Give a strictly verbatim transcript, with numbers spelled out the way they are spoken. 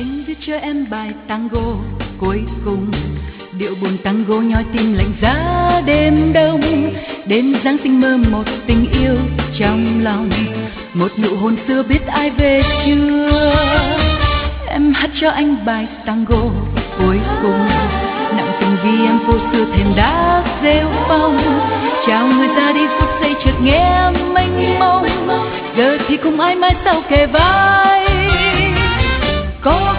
Anh viết cho em bài tango cuối cùng, điệu buồn tango nhói tim lạnh giá đêm đông. Đêm Giáng sinh mơ một tình yêu trong lòng, một nụ hôn xưa biết ai về chưa. Em hát cho anh bài tango cuối cùng, nặng tình vì em phố xưa thềm đá rêu phong. Chào người ra đi phút giây chợt nghe mênh mông, giờ thì không ai mãi sau kề vai. Có